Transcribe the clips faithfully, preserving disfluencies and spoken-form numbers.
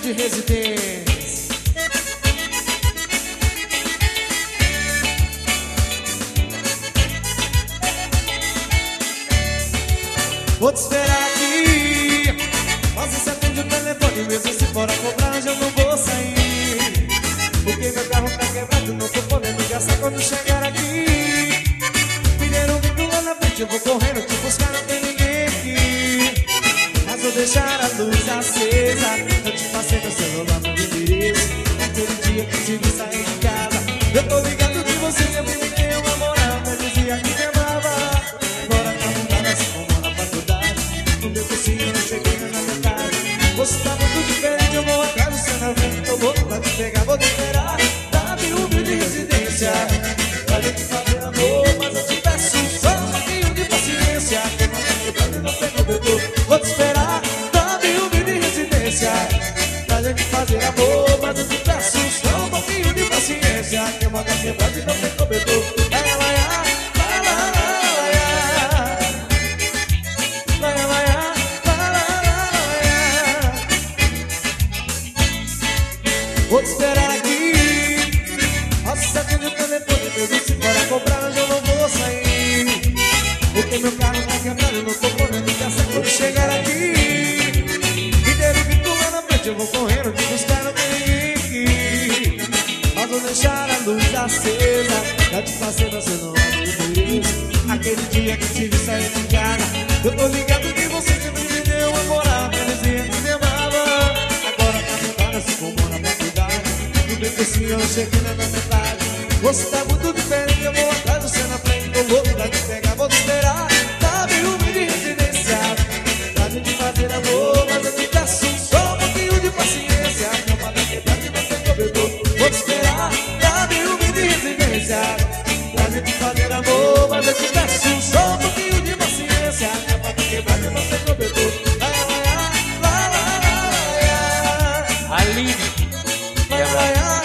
humilde residência. Vou te esperar aqui, mas você atende o telefone, mesmo se for a cobrar, eu não vou sair. Porque meu carro tá quebrado, não tô podendo gastar quando chegar aqui. Me deram um bico lá na frente, eu vou correndo te buscar, não tem ninguém aqui. Mas vou deixar a luz acesa, eu te passei no celular no endereço. Naquele dia que te vi sair de casa, eu tô ligado que você sempre me deu uma moral. Eu dizia que me amava, agora tá mudada assim como na faculdade. No meu cursinho eu não cheguei na metade. Você tá muito diferente, eu vou atrás do seu na frente. Tô louco pra te pegar, vou te esperar. Dá-me um mil de residência pra gente fazer amor, mas eu te peço só um pouquinho de paciência. Queimando não pegou meu corpo, vou te esperar. Dá-me um mil de residência pra gente fazer amor, mas eu te peço só um pouquinho de paciência. Queimando quebrando não pegou meu corpo. Vai, vai, vai. Vou te esperar aqui, nossa, se atende o telefone, meu Deus, se for a comprar, hoje eu não vou sair. Porque meu carro tá quebrado, eu não tô podendo gastar quando chegar aqui. Me deram um bico lá na frente, eu vou correndo te buscar, não tem ninguém aqui. Mas vou deixar a luz acesa, já te passei no celular do endereço. Aquele dia que te vi sair de casa, eu tô ligado que você sempre me deu uma moral. Eu dizia que me amava, agora tá mudada, se for na faculdade. No meu cursinho eu cheguei na metade. Você tá muito diferente, eu vou atrás, você na frente. Tô louco pra te pegar, vou te esperar. Dá-me um mil de residência pra gente fazer amor, mas eu te peço só um pouquinho de paciência. Cama da quebrada e não tem cobertor. Vou te esperar. Dá-me um mil de residência pra gente fazer amor, mas eu te peço só um pouquinho de paciência. Cama da quebrada e não tem cobertor. Vai, vai, vai, vai, vai, vai. Aline, vai, vai, vai, vai.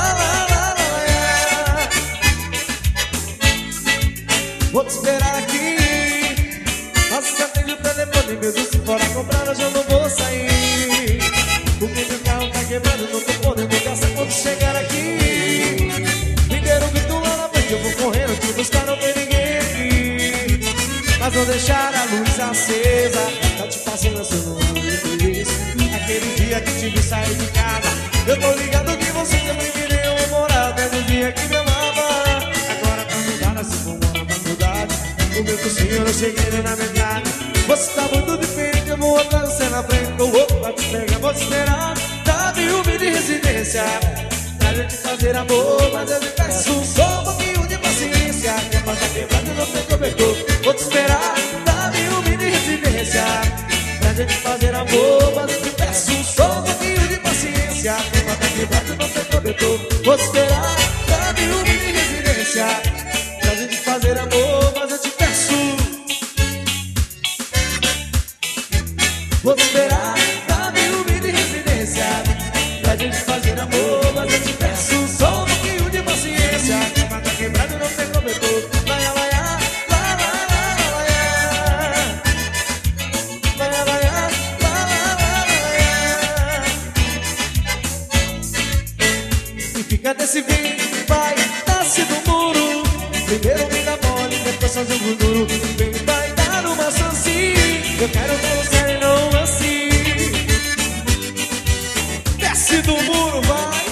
Vou te esperar aqui, mas se atende o telefone, meu Deus, se for a comprar, hoje eu não vou sair. Porque meu carro tá quebrado, não tô podendo gastar quando chegar aqui. Me deram um grito lá na frente, eu vou correndo te buscar, não tem ninguém aqui. Mas vou deixar a luz acesa, já te passei no celular no endereço. Aquele dia que te vi sair de casa, eu tô ligado que você sempre me deu uma moral. Desde o dia que me amava, agora tá mudada, se for na faculdade. O meu cursinho eu não cheguei na metade. Você tá muito diferente, eu vou atrás, você na frente. Tô louco pra te pegar, vou te esperar. Dá-me um mil de residência pra gente fazer amor, mas eu te peço só um pouquinho de paciência. Quem passa quebrado não tem cobertor. Vou te esperar. Dá-me um mil de residência pra gente fazer amor, mas eu te peço só um pouquinho de paciência. Quem passa quebrado não tem cobertor. Vou te esperar. Dá-me um mil de residência pra gente fazer amor, mas eu te peço. Vou te esperar, dá-me um mil de residência pra gente fazer amor, mas eu te peço só um pouquinho de paciência. Cama tá quebrado, não tem cobertor. Vai, vai, vai, vai, vai, vai, vai, vai, vai. E fica desse vem, vai, nasce do muro. Primeiro me dá mole, depois faz um gorduro. Vem, vai dar uma chancinha. Eu quero ver você e não assim. Desce do muro, vai.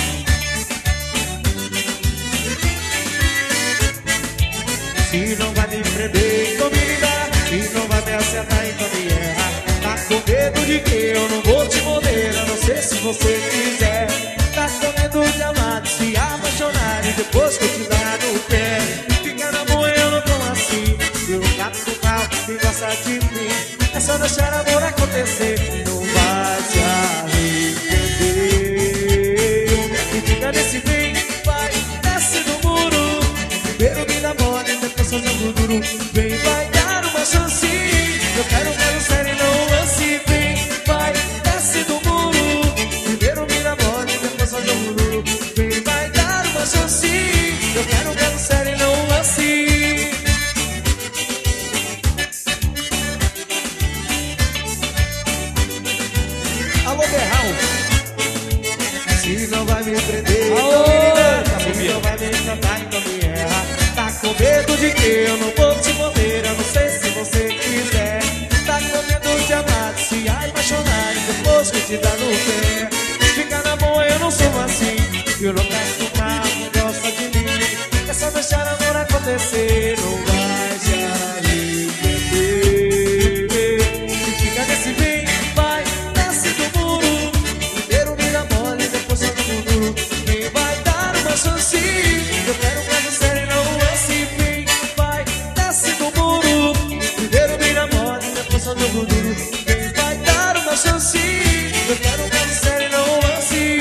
Se não vai me prender, então me ligar. Se não vai me acertar, então me errar. Tá com medo de que eu não vou te morder, a não ser se você quiser. Tá com medo de amar, de se apaixonar e depois que eu te dar no pé. Fica na boa, eu não tô assim. Se o gato do carro que gosta de mim, é só deixar amor acontecer, não vai se arrepender. E fica nesse bem, vai, desce do muro. Primeiro me dá mole, depois faz um duro. Vem, vai dar uma chance. Eu quero ver o sério e não lance. Vem, vai, desce do muro. Primeiro me dá mole, depois faz um duro. Vem, vai dar uma chance. Eu quero ver o sério e não lance. com medo de que eu não vou te morder. Eu não sei se você quiser. Tá com medo de amar, de se apaixonar e depois que te dá no pé. Fica na boa, eu não sou assim. Eu não peço mal, não gosta de mim. É só deixar amor acontecer, não vai se arrepender. E fica nesse bem, vai, desce do muro. Primeiro me dá mole, depois só no muro. Quem vai dar uma chance? Eu quero pra você e não esse fim. Vai, desce do muro. Primeiro me dá mole, depois só no muro. Quem vai dar uma chance? Eu quero pra você e não assim.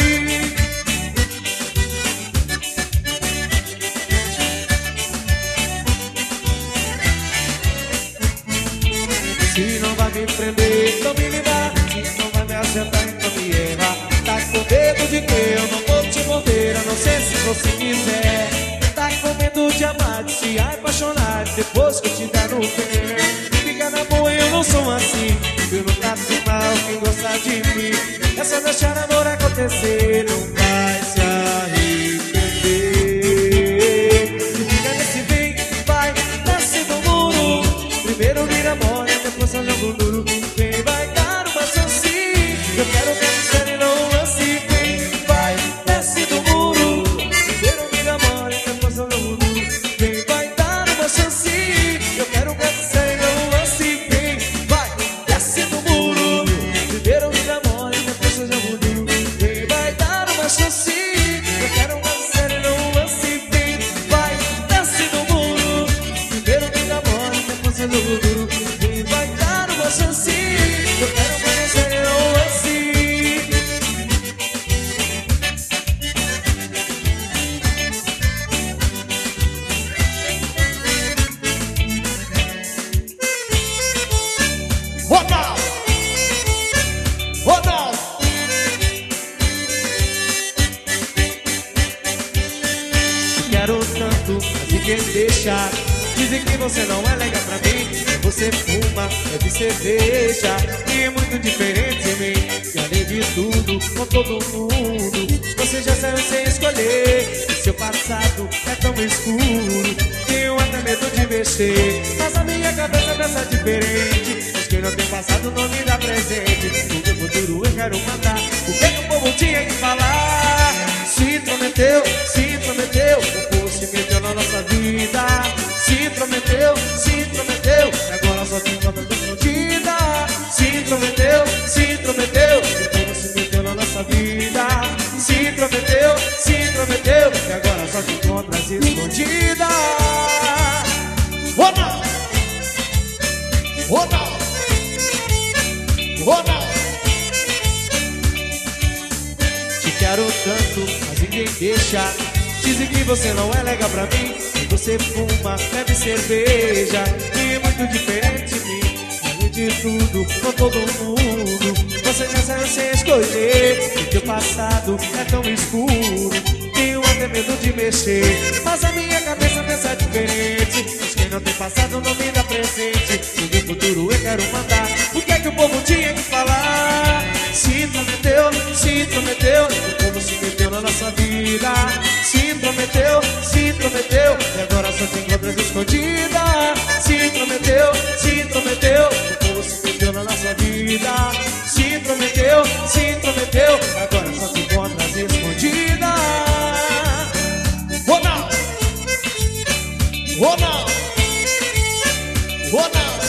Se não vai me prender, então me livrar. Se não vai me acertar, então me errar. Tá com medo de que eu não vou te morder. A não ser se você quiser. Tá com medo de amar, de se apaixonar depois que te der no pé. Fica na boa, eu não sou assim. Eu não trato mal quem gosta de mim. É só deixar amor acontecer, não vai se arrepender. E fica nesse bem, vai, desce do muro. Primeiro vira mole, depois só jogo duro. Quem vai dar uma chance? Eu quero que você não lance. Quem vai, desce do muro. Primeiro vira mole, depois só jogo duro. Quem vai dar uma chance? Eu quero que você não lance. Quem vai, desce do muro. Primeiro vira mole, depois só jogo duro. Quem vai dar uma chance? Eu quero que você não lance. Quem vai, desce do muro. Primeiro vira mole, depois só jogo duro. Quem vai dar uma chance? Eu quero que você não lance. Ronaldo! Ronaldo! Quero tanto, mas ninguém deixa. Dizem que você não é legal pra mim. Você fuma, bebe cerveja e é muito diferente de mim. E além de tudo, com todo mundo, você já saiu sem escolher. E seu passado é tão escuro, tenho até medo de mexer. Mas a minha cabeça pensa diferente. Mas quem não tem passado não me dá presente. No meu futuro eu quero mandar. O que, que o povo tinha que falar? Se intrometeu, se intrometeu. O povo se meteu na nossa vida. Se intrometeu, se intrometeu. E agora só te encontra escondida. Se intrometeu, se intrometeu. O povo se meteu na nossa vida. Se intrometeu, se intrometeu. E agora só te encontras escondida. Ronaldo! Ronaldo! Ronaldo! Te quero tanto, mas ninguém deixa. Dizem que você não é legal pra mim. E você fuma, bebe cerveja e é muito diferente de mim. Além de tudo, com todo mundo, você já saiu sem escolher. E teu passado é tão escuro, tenho até medo de mexer. Mas a minha cabeça pensa diferente. Mas quem não tem passado não me dá presente. No meu futuro eu quero mandar. O que é que o povo tinha que falar? Se intrometeu, se intrometeu. O povo se meteu na nossa vida. Se intrometeu, se intrometeu. E agora só te encontras escondida. Se intrometeu, se intrometeu. O povo se meteu na nossa vida. Se intrometeu, se intrometeu. E agora só te encontras escondida. Ronaldo! Ronaldo! Ronaldo!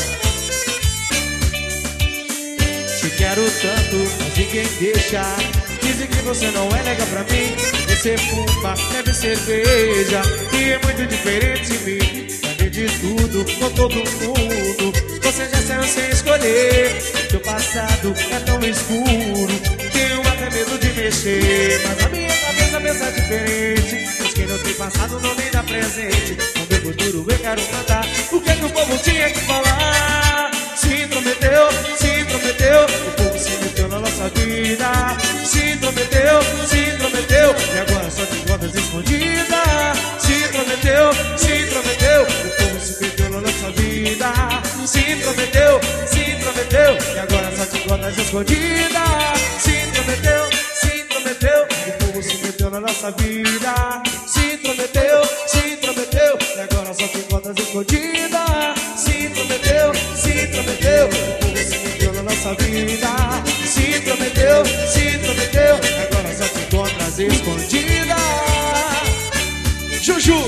Te quero tanto, mas ninguém deixa. Dizem que você não é legal pra mim. Você fuma, bebe cerveja e é muito diferente de mim. Além de tudo, com todo mundo, você já saiu sem escolher. Teu passado é tão escuro, tenho até medo de mexer. Mas a minha cabeça pensa diferente. Mas quem não tem passado não me dá presente. No meu futuro eu quero mandar. O que é que o povo tinha que falar? Se intrometeu, se intrometeu. O povo se meteu na nossa vida. Se intrometeu, se intrometeu. E agora só te encontras escondida. Se intrometeu, se intrometeu. O povo se meteu na nossa vida. Se intrometeu, se intrometeu. E agora só te encontras escondida. Se intrometeu, se intrometeu. O povo se meteu na nossa vida. Se intrometeu, se intrometeu. E agora só escondida. Se prometeu, se prometeu, você entrou na nossa vida. Se prometeu, se prometeu, agora só te encontra às escondidas. Juju!